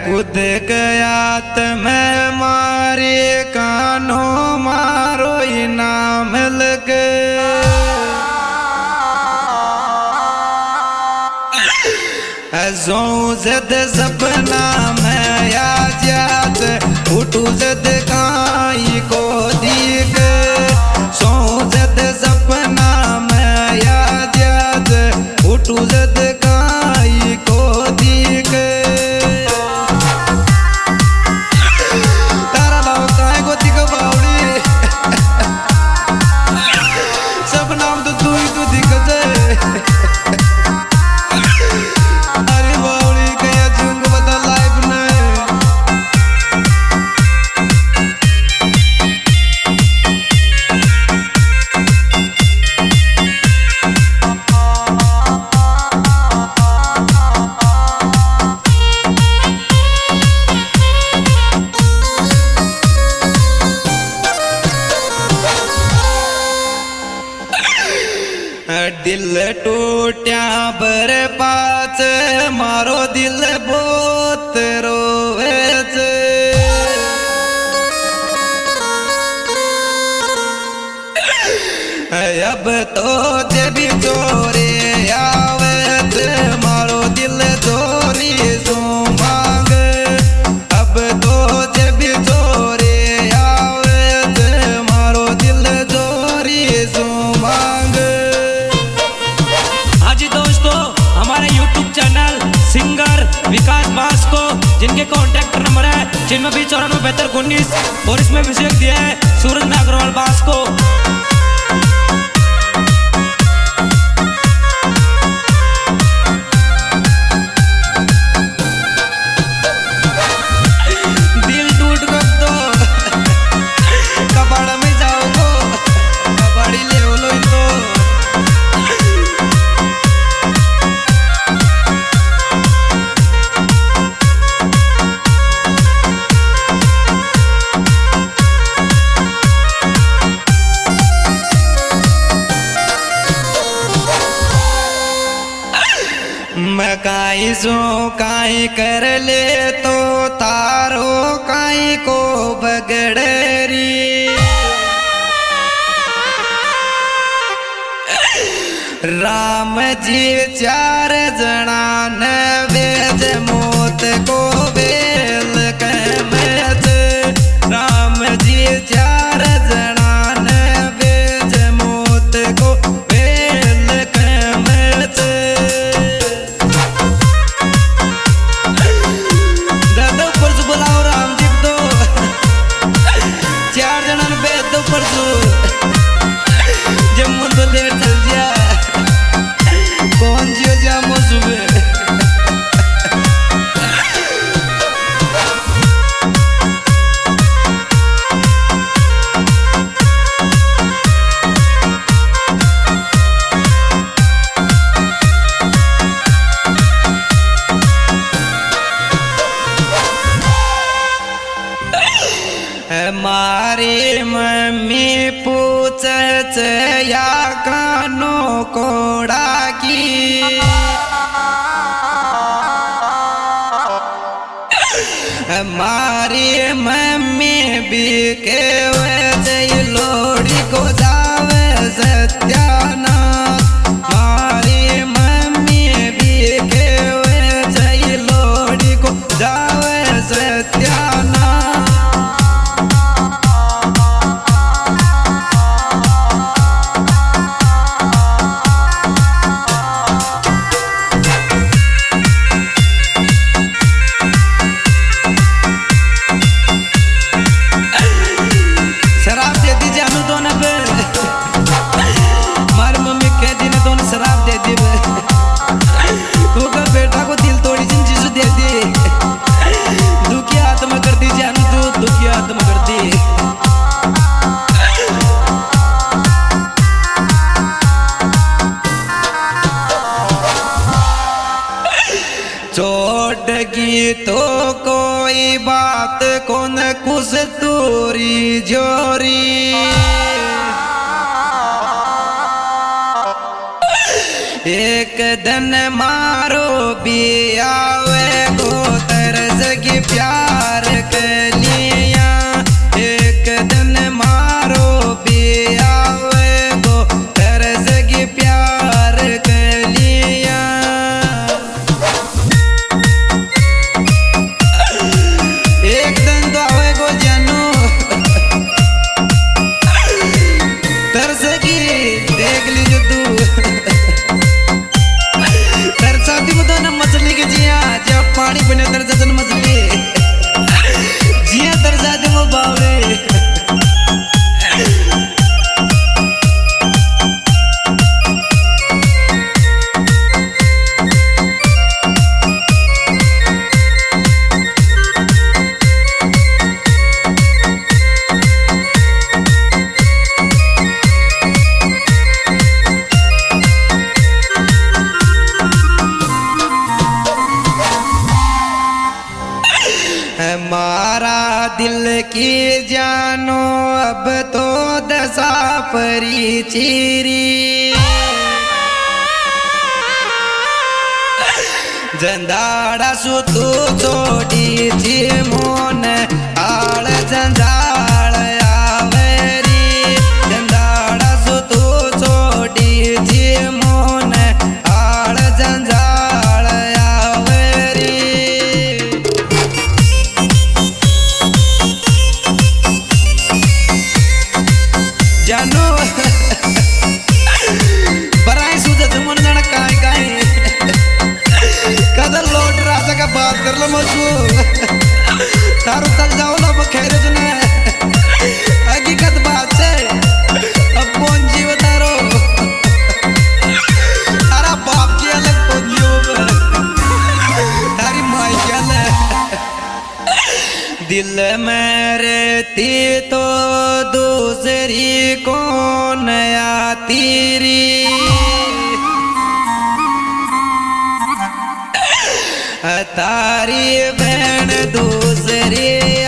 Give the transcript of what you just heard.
खुद गयात में मारे कानो मारो इनाम लगे जद सपना में याद उठू जद काई को दीग जद सपना में याद उठू जद काई को दीग तारा लाओ काई को दीग बावड़ी सपना में तो तू ही तो दिख जाए दिल टूट्या बर पाच मारो दिल बहुत रोवे अब तो जब चोरे आवे मारो दिल चोरी सो मांग अब तो जब चोरे आवे मारो दिल चोरी सो मांग। चैनल सिंगर विकास बास को जिनके कॉन्टैक्ट नंबर है जिनमें भी 9472 और इसमें म्यूजिक दिया है सूरज अग्रवाल बास को। दिल टूट गो तो कबाड़ में जाओ कबाड़ी ले लो इनको मैं काई सो काई कर ले तो तारो काई को बगड़री राम जी 4 जना न वेज मौत को बेल कहमत राम जी 4 जना न वेज मौत को बेल कहमत बुलाओ राम जी तो 4 जना ने बेच दो परसू जब मुझे लेट चल जा कौन जियो जामो सुबह मारी मम्मी पूछत या कानो कोड़ा की मारी मम्मी भी के वजह लोड़ी को जावे सत्यानाश मारी मम्मी भी के वजह लोड़ी को जावे सत्यानाश। छोड़गी तो कोई बात कौन कुछ तोरी जोरी एक दिन मारो भी आवे गोत तेरे जगी प्यार कर लिया एक दिन मारो भी आवे गो तेरे जगी प्यार कर लिया एक दिन तो आवे गो जानू तेरे जगी देख लीजिए तू तेरे साथी को तो ना मछली के जिया जब पानी पीने तेरे जैसे मछली जिया तेरे साथी को बावे हमारा दिल की जानो अब तो दशा परी चीरी जंदाड़ा सु तू छोड़ी थी मोन आड़ जंजाड़ आवेरी जंदाड़ा सु तू छोड़ी थी मोन आड़ जंजाड़ जानू बराई सूझे मन जाना काय काय कदर लौट राजा का बात कर लो मुझको तारो चल जाओ ना बखेरे सुना हकीकत बात से अब कौन जीव तारो तारा बाप की अलग कौन जीव तारी माई की अलग दिल में रहती तो दूसरी कौन आती री तारी बहन दूसरी